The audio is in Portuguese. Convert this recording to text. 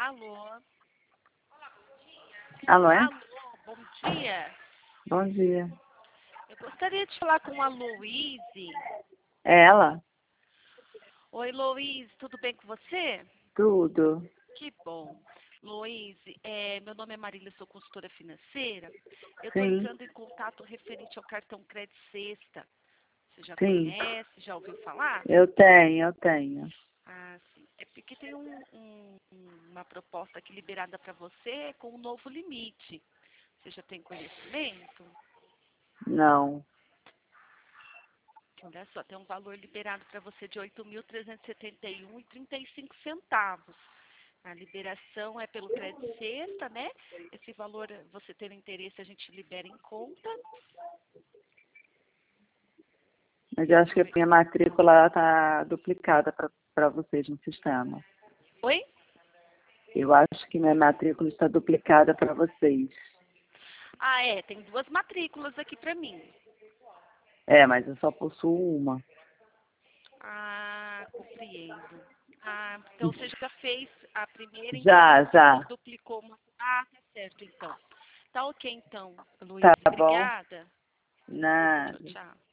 Alô? Alô, é? Alô, bom dia. Bom dia. Eu gostaria de falar com a Louise. É ela? Oi, Louise, tudo bem com você? Tudo. Que bom. Louise, meu nome é Marília, sou consultora financeira. Eu estou Sim, entrando em contato referente ao cartão Crédito Sexta. Você já sim. conhece, já ouviu falar? Eu tenho. Ah, sim. É porque tem uma proposta aqui liberada para você com um novo limite. Você já tem conhecimento? Não. Olha só, tem um valor liberado para você de R$ 8.371,35. A liberação é pelo crédito sexta, né? Esse valor, você tendo interesse, a gente libera em conta. Mas eu acho que a minha matrícula está duplicada para vocês no sistema. Oi? Eu acho que minha matrícula está duplicada para vocês. Ah, tem duas matrículas aqui para mim. É, mas eu só possuo uma. Ah, compreendo. Ah, então você já fez a primeira, então Já. duplicou uma. Ah, tá certo, então. Tá ok, então, Tá Luiz. bom? Obrigada. Tchau, Nada. tchau.